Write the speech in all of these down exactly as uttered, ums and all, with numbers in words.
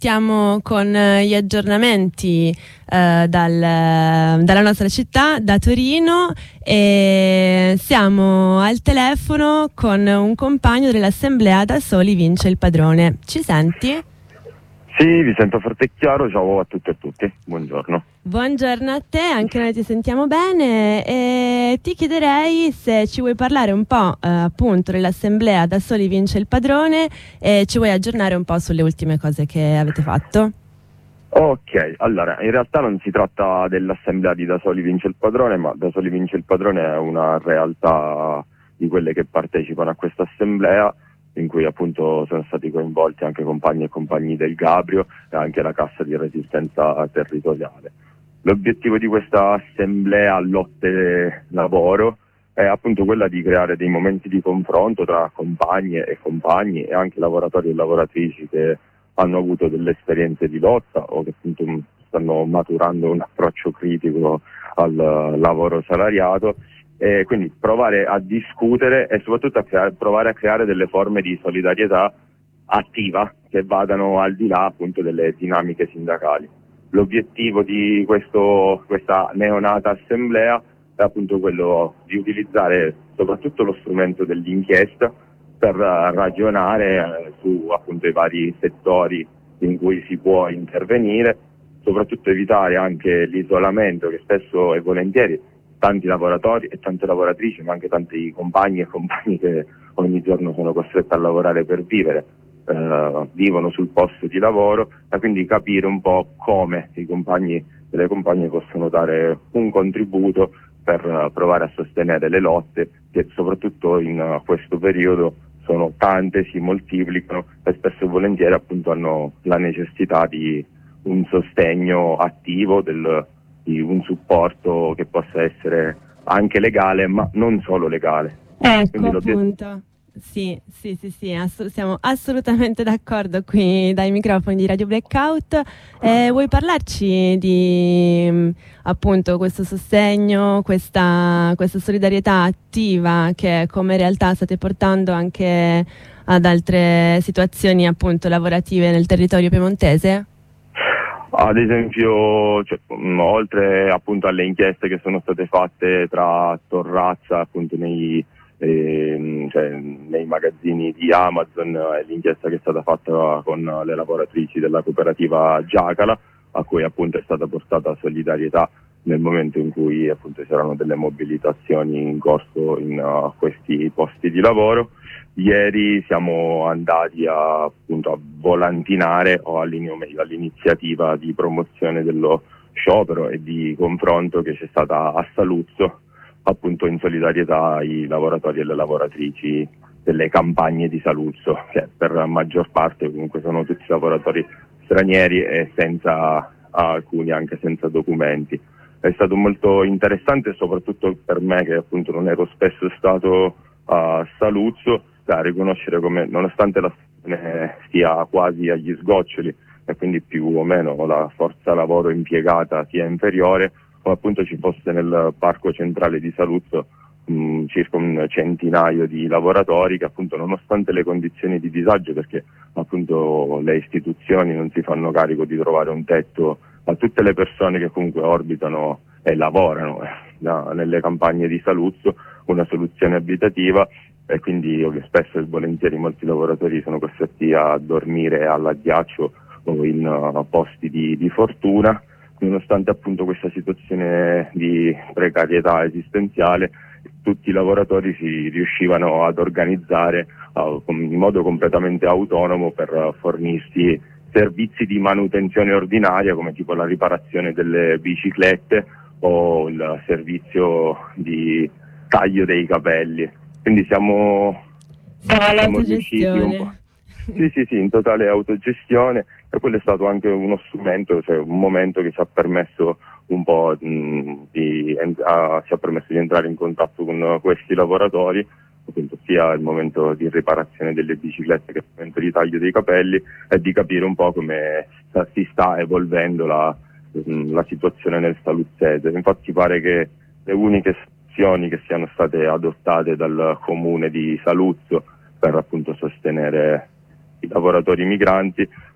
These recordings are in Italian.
partiamo con gli aggiornamenti eh, dal, dalla nostra città, da Torino, e siamo al telefono con un compagno dell'assemblea Da Soli Vince il Padrone. Ci senti? Sì, vi sento forte e chiaro. Ciao a tutte e a tutti, buongiorno. Buongiorno a te, anche noi ti sentiamo bene e ti chiederei se ci vuoi parlare un po' eh, appunto dell'assemblea Da Soli Vince il Padrone e ci vuoi aggiornare un po' sulle ultime cose che avete fatto. Ok, allora in realtà non si tratta dell'assemblea di Da Soli Vince il Padrone, ma Da Soli Vince il Padrone è una realtà di quelle che partecipano a questa assemblea, in cui appunto sono stati coinvolti anche compagni e compagni del Gabrio e anche la Cassa di Resistenza Territoriale. L'obiettivo di questa assemblea Lotte Lavoro è appunto quella di creare dei momenti di confronto tra compagne e compagni e anche lavoratori e lavoratrici che hanno avuto delle esperienze di lotta o che appunto stanno maturando un approccio critico al lavoro salariato, e quindi provare a discutere e soprattutto a creare, provare a creare delle forme di solidarietà attiva che vadano al di là appunto delle dinamiche sindacali. L'obiettivo di questo, questa neonata assemblea è appunto quello di utilizzare soprattutto lo strumento dell'inchiesta per ragionare su appunto i vari settori in cui si può intervenire, soprattutto evitare anche l'isolamento che spesso e volentieri tanti lavoratori e tante lavoratrici, ma anche tanti compagni e compagni che ogni giorno sono costretti a lavorare per vivere, eh, vivono sul posto di lavoro, e quindi capire un po' come i compagni e le compagne possono dare un contributo per uh, provare a sostenere le lotte che soprattutto in uh, questo periodo sono tante, si moltiplicano e spesso e volentieri appunto hanno la necessità di un sostegno attivo, del, di un supporto che possa essere anche legale ma non solo legale. Ecco appunto. Sì, sì, sì, sì, ass- siamo assolutamente d'accordo qui dai microfoni di Radio Blackout. Eh, vuoi parlarci di mh, appunto questo sostegno, questa, questa solidarietà attiva che come realtà state portando anche ad altre situazioni appunto lavorative nel territorio piemontese? Ad esempio, cioè, mh, oltre appunto alle inchieste che sono state fatte tra Torrazza appunto nei E, cioè, nei magazzini di Amazon, e l'inchiesta che è stata fatta con le lavoratrici della cooperativa Giacala, a cui appunto è stata portata solidarietà nel momento in cui appunto c'erano delle mobilitazioni in corso in uh, questi posti di lavoro. Ieri siamo andati a, appunto, a volantinare o all'iniziativa di promozione dello sciopero e di confronto che c'è stata a Saluzzo, appunto in solidarietà ai lavoratori e le lavoratrici delle campagne di Saluzzo, che per la maggior parte comunque sono tutti lavoratori stranieri e senza alcuni anche senza documenti. È stato molto interessante, soprattutto per me che appunto non ero spesso stato a Saluzzo, da riconoscere come nonostante la stagione stia quasi agli sgoccioli e quindi più o meno la forza lavoro impiegata sia inferiore, come appunto ci fosse nel parco centrale di Saluzzo mh, circa un centinaio di lavoratori che appunto nonostante le condizioni di disagio, perché appunto le istituzioni non si fanno carico di trovare un tetto a tutte le persone che comunque orbitano e lavorano eh, da, nelle campagne di Saluzzo, una soluzione abitativa, e quindi spesso e volentieri molti lavoratori sono costretti a dormire all'addiaccio o in uh, posti di, di fortuna. Nonostante appunto questa situazione di precarietà esistenziale, tutti i lavoratori si riuscivano ad organizzare uh, in modo completamente autonomo per uh, fornirsi servizi di manutenzione ordinaria come tipo la riparazione delle biciclette o il servizio di taglio dei capelli. Quindi siamo, siamo riusciti un po'. Sì, sì, sì, in totale autogestione, e quello è stato anche uno strumento, cioè un momento che ci ha permesso un po' mh, di, uh, ci ha permesso di entrare in contatto con questi lavoratori, appunto sia il momento di riparazione delle biciclette che il momento di taglio dei capelli, e di capire un po' come sta, si sta evolvendo la, mh, la situazione nel saluzzese. Infatti pare che le uniche azioni che siano state adottate dal comune di Saluzzo per appunto sostenere i lavoratori migranti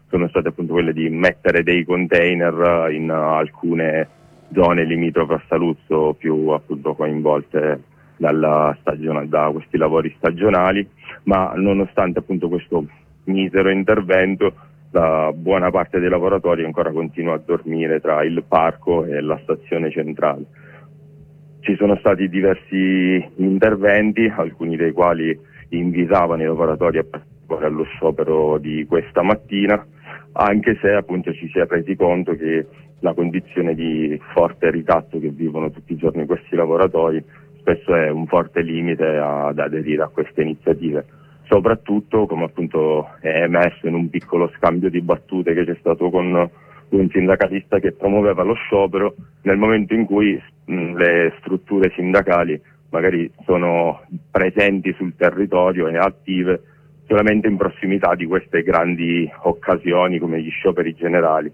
sono state appunto quelle di mettere dei container in alcune zone limitrofe a Saluzzo più appunto coinvolte dalla stagione, da questi lavori stagionali, ma nonostante appunto questo misero intervento, la buona parte dei lavoratori ancora continua a dormire tra il parco e la stazione centrale. Ci sono stati diversi interventi, alcuni dei quali invitavano i lavoratori a partecipare allo sciopero di questa mattina, anche se appunto ci si è resi conto che la condizione di forte ricatto che vivono tutti i giorni questi lavoratori spesso è un forte limite ad aderire a queste iniziative, soprattutto come appunto è emerso in un piccolo scambio di battute che c'è stato con un sindacalista che promuoveva lo sciopero nel momento in cui mh, le strutture sindacali magari sono presenti sul territorio e attive solamente in prossimità di queste grandi occasioni come gli scioperi generali,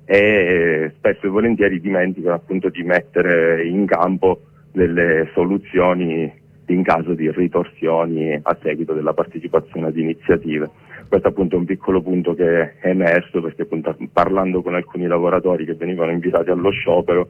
e spesso e volentieri dimenticano appunto di mettere in campo delle soluzioni in caso di ritorsioni a seguito della partecipazione ad iniziative. Questo appunto è un piccolo punto che è emerso, perché appunto parlando con alcuni lavoratori che venivano invitati allo sciopero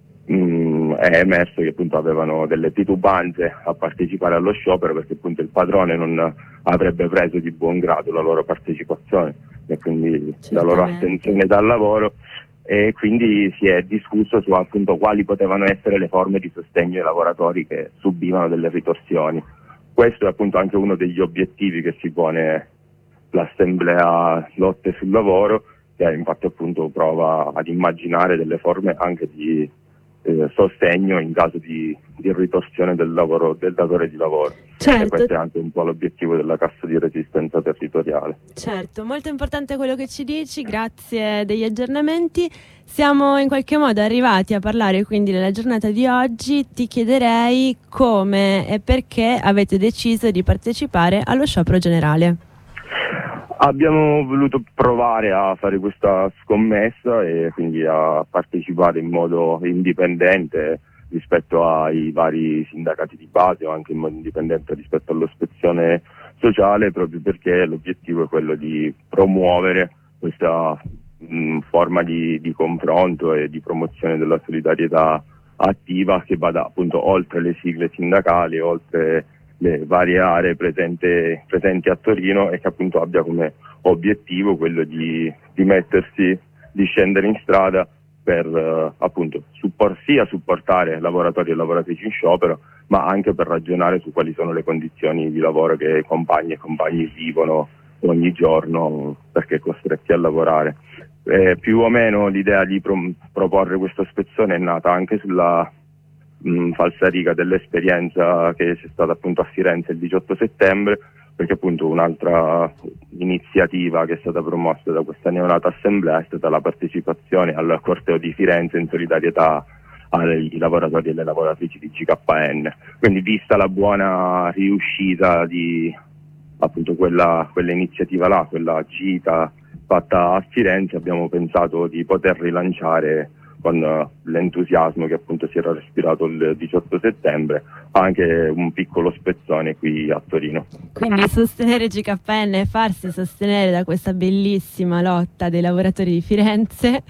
mh, è emerso che appunto avevano delle titubanze a partecipare allo sciopero, perché appunto il padrone non avrebbe preso di buon grado la loro partecipazione e quindi Certamente. la loro attenzione dal lavoro, e quindi si è discusso su appunto quali potevano essere le forme di sostegno ai lavoratori che subivano delle ritorsioni. Questo è appunto anche uno degli obiettivi che si pone l'Assemblea Lotte sul Lavoro, che infatti appunto prova ad immaginare delle forme anche di eh, sostegno in caso di, di ritorsione del lavoro del datore di lavoro. Certo. E questo è anche un po' l'obiettivo della Cassa di Resistenza Territoriale. Certo, molto importante quello che ci dici, grazie degli aggiornamenti. Siamo in qualche modo arrivati a parlare quindi della giornata di oggi. Ti chiederei come e perché avete deciso di partecipare allo sciopero generale. Abbiamo voluto provare a fare questa scommessa e quindi a partecipare in modo indipendente rispetto ai vari sindacati di base, o anche in modo indipendente rispetto all'ispezione sociale, proprio perché l'obiettivo è quello di promuovere questa mh, forma di, di confronto e di promozione della solidarietà attiva, che vada appunto oltre le sigle sindacali, oltre le varie aree presente, presenti a Torino, e che appunto abbia come obiettivo quello di, di mettersi, di scendere in strada per uh, appunto support, sia supportare lavoratori e lavoratrici in sciopero, ma anche per ragionare su quali sono le condizioni di lavoro che compagni e compagni vivono ogni giorno perché costretti a lavorare. Eh, più o meno l'idea di pro proporre questa spezzone è nata anche sulla mh, falsariga dell'esperienza che c'è stata appunto a Firenze il diciotto settembre, perché appunto un'altra iniziativa che è stata promossa da questa neonata assemblea è stata la partecipazione al corteo di Firenze in solidarietà ai lavoratori e alle lavoratrici di G K N. Quindi, vista la buona riuscita di appunto quella, quella iniziativa là, quella gita fatta a Firenze, abbiamo pensato di poter rilanciare con l'entusiasmo che appunto si era respirato il diciotto settembre anche un piccolo spezzone qui a Torino. Quindi sostenere G K N e farsi sostenere da questa bellissima lotta dei lavoratori di Firenze.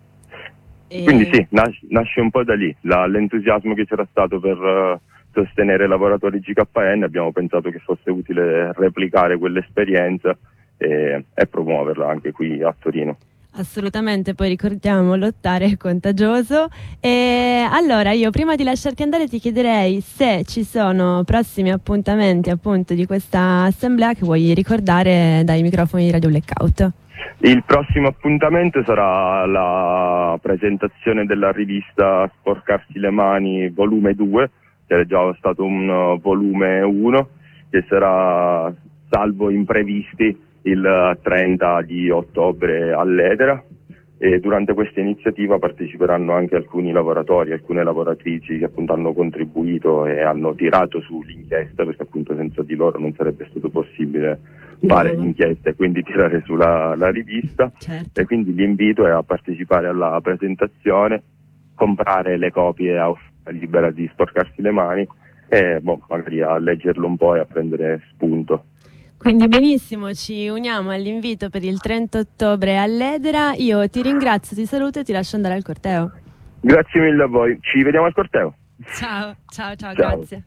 E... Quindi sì, nas nasce un po' da lì, l'entusiasmo che c'era stato per uh, sostenere i lavoratori G K N, abbiamo pensato che fosse utile replicare quell'esperienza e, e promuoverla anche qui a Torino. Assolutamente, poi ricordiamo, lottare è contagioso. E allora io prima di lasciarti andare ti chiederei se ci sono prossimi appuntamenti appunto di questa assemblea che vuoi ricordare dai microfoni di Radio Blackout. Il prossimo appuntamento sarà la presentazione della rivista Sporcarsi le Mani volume due, che è già stato un volume uno, che sarà, salvo imprevisti, il trenta di ottobre all'Edera, e durante questa iniziativa parteciperanno anche alcuni lavoratori, alcune lavoratrici che appunto hanno contribuito e hanno tirato su l'inchiesta, perché appunto senza di loro non sarebbe stato possibile fare l'inchiesta e quindi tirare su la, la rivista. Certo. E quindi l'invito è a partecipare alla presentazione, comprare le copie a offerta libera di Sporcarsi le Mani e boh, magari a leggerlo un po' e a prendere spunto. Quindi benissimo, ci uniamo all'invito per il trenta ottobre all'Edera. Io ti ringrazio, ti saluto e ti lascio andare al corteo. Grazie mille a voi, ci vediamo al corteo. Ciao, ciao, ciao, Ciao. grazie.